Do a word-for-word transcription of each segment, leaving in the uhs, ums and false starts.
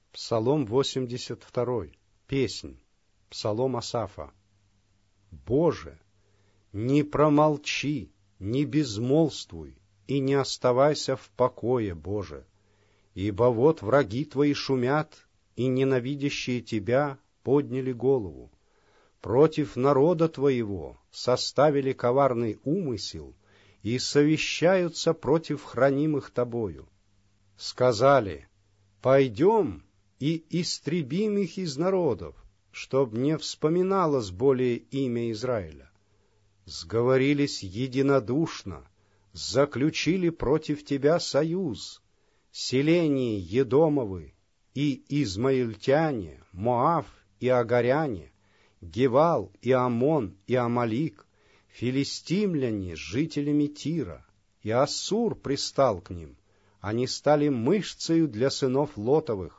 Псалом восемьдесят два. Песнь. Псалом Асафа. Боже, не промолчи, не безмолвствуй, и не оставайся в покое, Боже, ибо вот враги твои шумят, и ненавидящие тебя подняли голову. Против народа твоего составили коварный умысел и совещаются против хранимых тобою. Сказали: пойдем и истребим их из народов, чтоб не вспоминалось более имя Израиля. Сговорились единодушно, заключили против тебя союз, селение Едомовы и измаильтяне, Моав и Агаряне, Гевал и Амон и Амалик, филистимляне с жителями Тира, и Ассур пристал к ним, они стали мышцею для сынов Лотовых.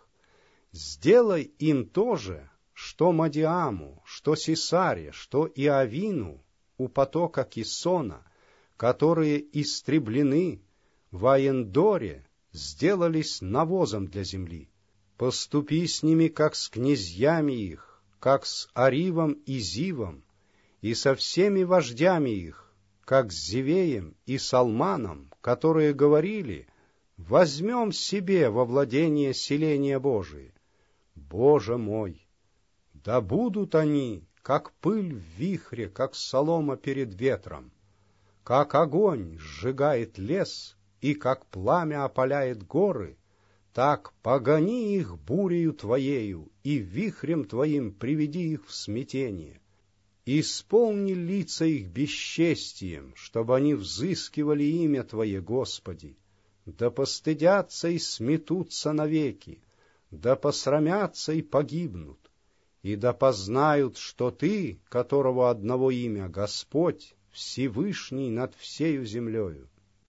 Сделай им то же, что Мадиаму, что Сисаре, что Иовину у потока Кисона, которые истреблены в Аендоре, сделались навозом для земли. Поступи с ними, как с князьями их, как с Аривом и Зивом, и со всеми вождями их, как с Зивеем и Салманом, которые говорили: возьмем себе во владение селения Божие. Боже мой, да будут они, как пыль в вихре, как солома перед ветром, как огонь сжигает лес и как пламя опаляет горы, так погони их бурею Твоею и вихрем Твоим приведи их в смятение. Исполни лица их бесчестием, чтобы они взыскивали имя Твое, Господи, да постыдятся и сметутся навеки, да посрамятся и погибнут, и да познают, что Ты, которого одного имя Господь, Всевышний над всею землею.